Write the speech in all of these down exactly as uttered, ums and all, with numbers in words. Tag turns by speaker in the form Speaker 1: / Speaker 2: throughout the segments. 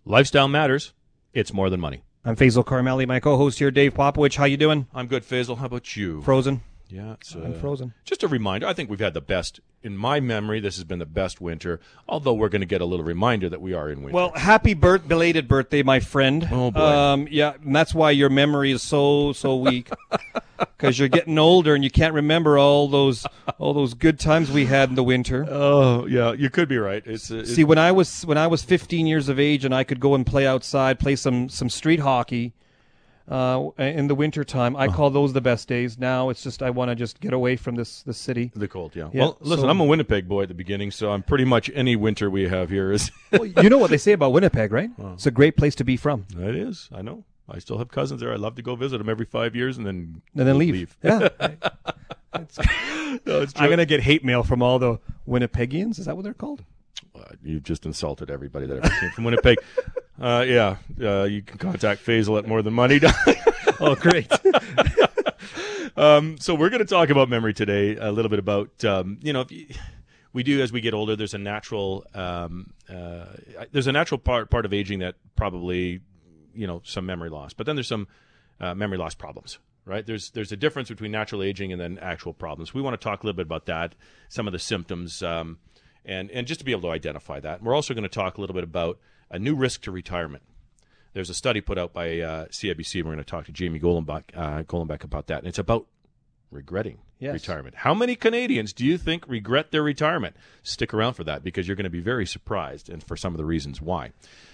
Speaker 1: Lifestyle matters. It's more than money.
Speaker 2: I'm Faisal Karmali, my co-host here, Dave Popowich. How you doing?
Speaker 1: I'm good, Faisal. How about you?
Speaker 2: Frozen.
Speaker 1: Yeah, it's, uh,
Speaker 2: I'm frozen.
Speaker 1: Just a reminder, I think we've had the best, in my memory, this has been the best winter, although we're going to get a little reminder that we are in winter.
Speaker 2: Well, happy birth, belated birthday, my friend.
Speaker 1: Oh, boy.
Speaker 2: Um, yeah, and that's why your memory is so, so weak. Because you're getting older and you can't remember all those all those good times we had in the winter.
Speaker 1: Oh, yeah, you could be right. It's, uh,
Speaker 2: See, when I was when I was fifteen years of age and I could go and play outside, play some, some street hockey, Uh, in the wintertime, I call those the best days. Now it's just I want to just get away from this this city.
Speaker 1: The cold, yeah.
Speaker 2: Yeah,
Speaker 1: well, listen,
Speaker 2: so-
Speaker 1: I'm a Winnipeg boy at the beginning, so I'm pretty much any winter we have here is.
Speaker 2: Well, you know what they say about Winnipeg, right? It's a great place to be from.
Speaker 1: It is. I know. I still have cousins there. I love to go visit them every five years and then
Speaker 2: And then leave. Yeah. It's-
Speaker 1: No, it's true.
Speaker 2: I'm going to get hate mail from all the Winnipegians. Is that what they're called?
Speaker 1: Uh, you've just insulted everybody that ever came from Winnipeg. Uh, yeah, uh, you can contact Faisal at More Than Money.
Speaker 2: Oh, great.
Speaker 1: um, so we're going to talk about memory today, a little bit about, um, you know, if you, we do as we get older, there's a natural, um, uh, there's a natural part, part of aging that probably, you know, some memory loss, but then there's some uh, memory loss problems. Right, there's there's a difference between natural aging and then actual problems. We want to talk a little bit about that, some of the symptoms, um, and and just to be able to identify that. And we're also going to talk a little bit about a new risk to retirement. There's a study put out by uh, C I B C. And we're going to talk to Jamie Golenbeck, uh, Golenbeck about that, and it's about regretting
Speaker 2: Yes.
Speaker 1: retirement. How many Canadians do you think regret their retirement? Stick around for that because you're going to be very surprised, and for some of the reasons why.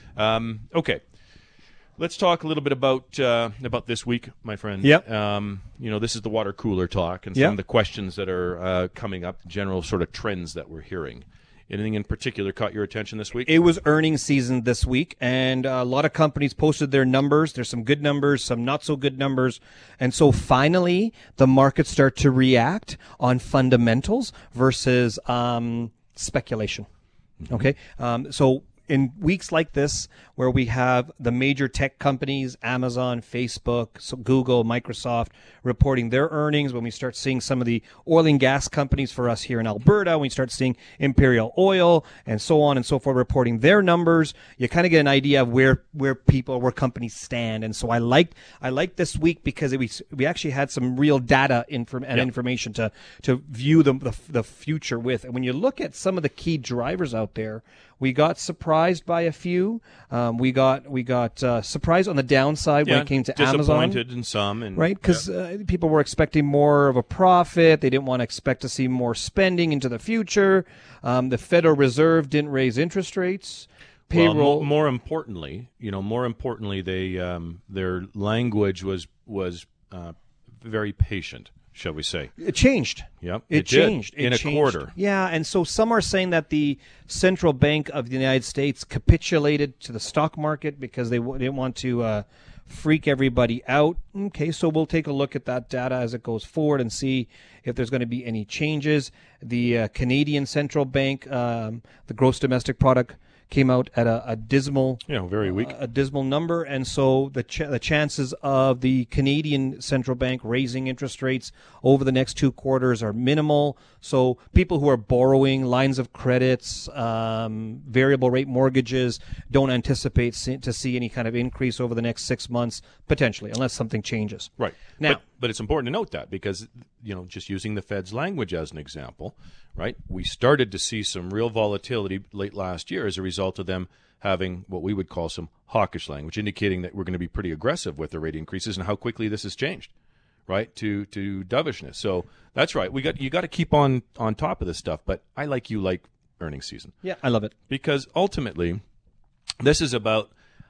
Speaker 1: Um, okay. Let's talk a little bit about uh, about this week, my friend.
Speaker 2: Yep.
Speaker 1: Um, you know, this is the water cooler talk and some
Speaker 2: Yep.
Speaker 1: of the questions that are uh, coming up, general sort of trends that we're hearing. Anything in particular caught your attention this week?
Speaker 2: It was earnings season this week, and a lot of companies posted their numbers. There's some good numbers, some not so good numbers. And so finally, the markets start to react on fundamentals versus um, speculation.
Speaker 1: Mm-hmm.
Speaker 2: Okay? Um, so in weeks like this, where we have the major tech companies, Amazon, Facebook, so Google, Microsoft, reporting their earnings, when we start seeing some of the oil and gas companies for us here in Alberta, when we start seeing Imperial Oil and so on and so forth reporting their numbers, you kind of get an idea of where, where people, where companies stand. And so I liked, I liked this week because it, we, we actually had some real data inform, and
Speaker 1: Yep.
Speaker 2: information to, to view the, the, the future with. And when you look at some of the key drivers out there, we got surprised by a few. Um, we got we got uh, surprised on the downside
Speaker 1: yeah,
Speaker 2: when it came to Amazon,
Speaker 1: disappointed in some, and
Speaker 2: right? Because uh, people were expecting more of a profit. They didn't want to expect to see more spending into the future. Um, the Federal Reserve didn't raise interest rates. Payroll.
Speaker 1: Well, more, more importantly, you know, more importantly, they um, their language was was uh, very patient, shall we say?
Speaker 2: It changed.
Speaker 1: Yep,
Speaker 2: It,
Speaker 1: it did,
Speaker 2: changed
Speaker 1: in
Speaker 2: It
Speaker 1: a
Speaker 2: changed.
Speaker 1: quarter.
Speaker 2: Yeah, and so some are saying that the Central Bank of the United States capitulated to the stock market because they w- didn't want to uh, freak everybody out. Okay, so we'll take a look at that data as it goes forward and see if there's going to be any changes. The uh, Canadian Central Bank, um, the gross domestic product, came out at a, a dismal,
Speaker 1: You know, very weak.
Speaker 2: a dismal number, and so the ch- the chances of the Canadian Central Bank raising interest rates over the next two quarters are minimal. So people who are borrowing lines of credits, um, variable rate mortgages, don't anticipate see- to see any kind of increase over the next six months potentially, unless something changes.
Speaker 1: Right.
Speaker 2: Now-
Speaker 1: but, but it's important to note that because, you know, just using the Fed's language as an example, right, we started to see some real volatility late last year as a result of them having what we would call some hawkish language, indicating that we're going to be pretty aggressive with the rate increases and how quickly this has changed, right, to to dovishness. So that's right. We got you got to keep on, on top of this stuff, but I, like you, like earnings season.
Speaker 2: Yeah, I love it.
Speaker 1: Because ultimately, this is about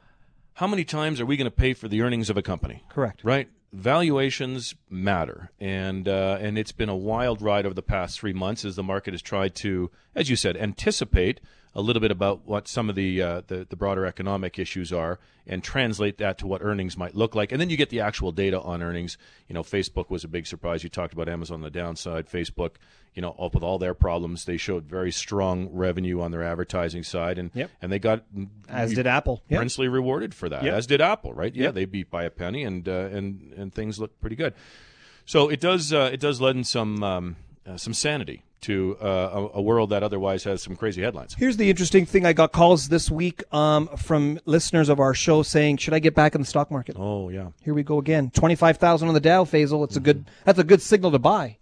Speaker 1: how many times are we going to pay for the earnings of a company?
Speaker 2: Correct.
Speaker 1: Right? Valuations matter, and uh, and it's been a wild ride over the past three months as the market has tried to, as you said, anticipate a little bit about what some of the, uh, the the broader economic issues are and translate that to what earnings might look like. And then you get the actual data on earnings. You know, Facebook was a big surprise. You talked about Amazon on the downside. Facebook, you know, up with all their problems, they showed very strong revenue on their advertising side, and
Speaker 2: Yep.
Speaker 1: and they got
Speaker 2: As did Apple. Yep.
Speaker 1: princely rewarded for that,
Speaker 2: Yep.
Speaker 1: as did Apple, right? Yeah,
Speaker 2: Yep.
Speaker 1: they beat by a penny, and uh, and and things look pretty good. So it does uh, it does lend some um, uh, some sanity to uh, a, a world that otherwise has some crazy headlines.
Speaker 2: Here's the interesting thing. I got calls this week um, from listeners of our show saying, should I get back in the stock market?
Speaker 1: Oh, yeah.
Speaker 2: Here we go again. twenty-five thousand on the Dow, Faisal. It's mm-hmm. a good. That's a good signal to buy.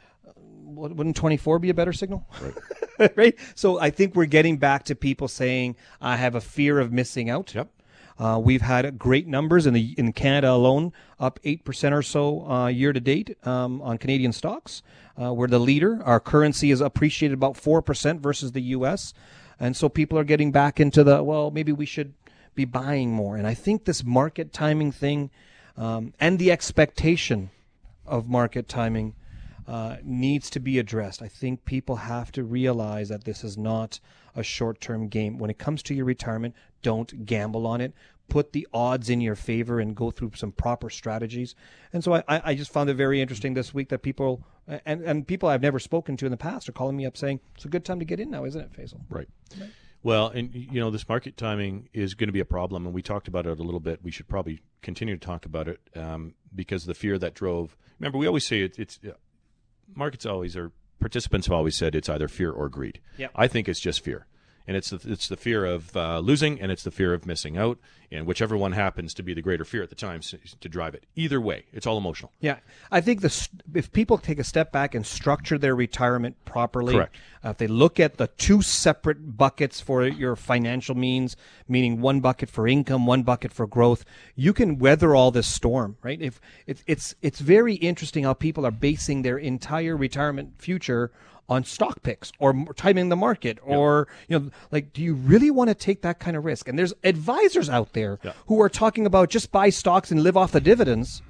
Speaker 2: Wouldn't twenty-four be a better signal? Right. Right? So I think we're getting back to people saying, I have a fear of missing out.
Speaker 1: Yep.
Speaker 2: Uh, we've had great numbers in the in Canada alone, up eight percent or so uh, year to date um, on Canadian stocks. Uh, we're the leader. Our currency is appreciated about four percent versus the U S. And so people are getting back into the, well, maybe we should be buying more. And I think this market timing thing um, and the expectation of market timing uh, needs to be addressed. I think people have to realize that this is not a short-term game. When it comes to your retirement, don't gamble on it. Put the odds in your favor and go through some proper strategies. And so I, I just found it very interesting this week that people, and, and people I've never spoken to in the past are calling me up saying, it's a good time to get in now, isn't it, Faisal?
Speaker 1: Right. right. Well, and, you know, this market timing is going to be a problem, and we talked about it a little bit. We should probably continue to talk about it um, because the fear that drove, remember, we always say it, it's, uh, markets always are, participants have always said it's either fear or greed.
Speaker 2: Yeah.
Speaker 1: I think it's just fear. And it's the, it's the fear of uh, losing, and it's the fear of missing out, and whichever one happens to be the greater fear at the time to drive it. Either way, it's all emotional.
Speaker 2: Yeah, I think the if people take a step back and structure their retirement properly,
Speaker 1: correct.
Speaker 2: Uh, if they look at the two separate buckets for your financial means, meaning one bucket for income, one bucket for growth, you can weather all this storm, right? If it's it's it's very interesting how people are basing their entire retirement future on stock picks or timing the market or, yeah. you know, like, do you really want to take that kind of risk? And there's advisors out there yeah. who are talking about just buy stocks and live off the dividends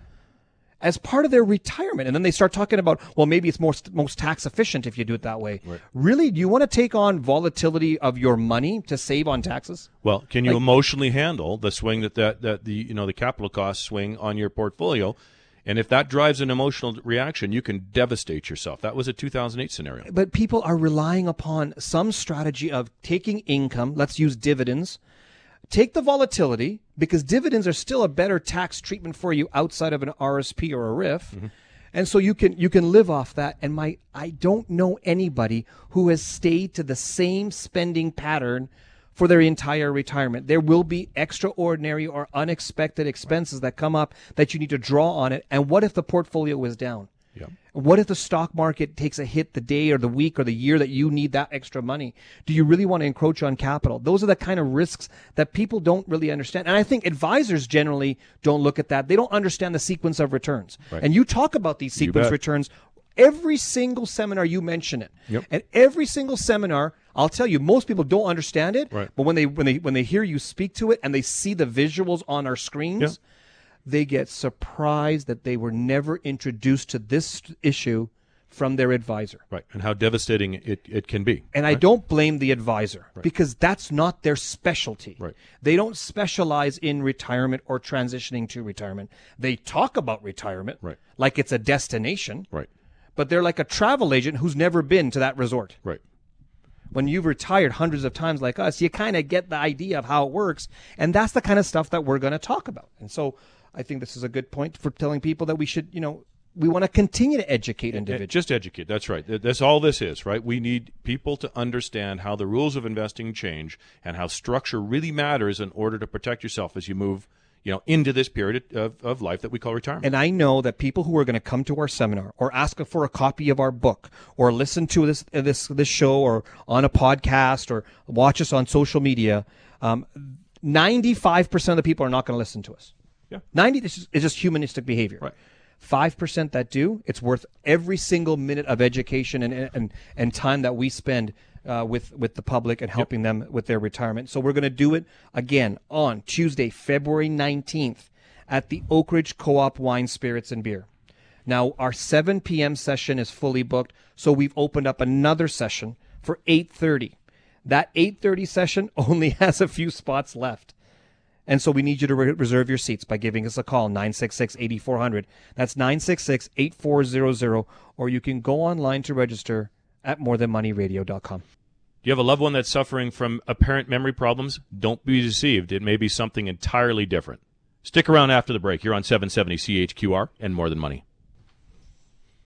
Speaker 2: as part of their retirement. And then they start talking about, well, maybe it's more, most tax efficient if you do it that way.
Speaker 1: Right.
Speaker 2: Really? Do you want to take on volatility of your money to save on taxes?
Speaker 1: Well, can you
Speaker 2: like,
Speaker 1: emotionally handle the swing that, that, that the, you know, the capital cost swing on your portfolio? And if that drives an emotional reaction, you can devastate yourself. That was a two thousand eight scenario.
Speaker 2: But people are relying upon some strategy of taking income. Let's use dividends. Take the volatility, because dividends are still a better tax treatment for you outside of an R S P or a R I F. Mm-hmm. And so you can you can live off that. And my I don't know anybody who has stayed to the same spending pattern for their entire retirement. There will be extraordinary or unexpected expenses that come up that you need to draw on it. And what if the portfolio is down?
Speaker 1: Yeah.
Speaker 2: What if the stock market takes a hit the day or the week or the year that you need that extra money? Do you really want to encroach on capital? Those are the kind of risks that people don't really understand. And I think advisors generally don't look at that. They don't understand the sequence of returns.
Speaker 1: Right.
Speaker 2: And you talk about these sequence returns. Every single seminar you mention it.
Speaker 1: Yep.
Speaker 2: And every single seminar, I'll tell you, most people don't understand it.
Speaker 1: Right.
Speaker 2: But when they when they when they hear you speak to it and they see the visuals on our screens,
Speaker 1: yeah.
Speaker 2: they get surprised that they were never introduced to this issue from their advisor.
Speaker 1: Right. And how devastating it, it can be.
Speaker 2: And
Speaker 1: right?
Speaker 2: I don't blame the advisor
Speaker 1: right.
Speaker 2: because that's not their specialty.
Speaker 1: Right.
Speaker 2: They don't specialize in retirement or transitioning to retirement. They talk about retirement
Speaker 1: right.
Speaker 2: like it's a destination.
Speaker 1: Right.
Speaker 2: But they're like a travel agent who's never been to that resort.
Speaker 1: Right.
Speaker 2: When you've retired hundreds of times like us, you kind of get the idea of how it works. And that's the kind of stuff that we're going to talk about. And so I think this is a good point for telling people that we should, you know, we want to continue to educate individuals.
Speaker 1: Just educate. That's right. That's all this is, right? We need people to understand how the rules of investing change and how structure really matters in order to protect yourself as you move, you know, into this period of, of life that we call retirement.
Speaker 2: And I know that people who are going to come to our seminar or ask for a copy of our book or listen to this this this show or on a podcast or watch us on social media, um, ninety-five percent of the people are not going to listen to us.
Speaker 1: Yeah.
Speaker 2: ninety is just, is just humanistic behavior.
Speaker 1: Right.
Speaker 2: five percent that do, it's worth every single minute of education and and, and time that we spend Uh, with with the public and helping yep. them with their retirement. So we're going to do it again on Tuesday, February nineteenth at the Oak Ridge Co-op Wine, Spirits, and Beer. Now, our seven p.m. session is fully booked, so we've opened up another session for eight thirty. That eight thirty session only has a few spots left. And so we need you to re- reserve your seats by giving us a call, nine six six, eight four zero zero. That's nine six six, eight four zero zero. Or you can go online to register at more than money radio dot com.
Speaker 1: Do you have a loved one that's suffering from apparent memory problems? Don't be deceived. It may be something entirely different. Stick around after the break. You're on seven seventy C H Q R and More Than Money.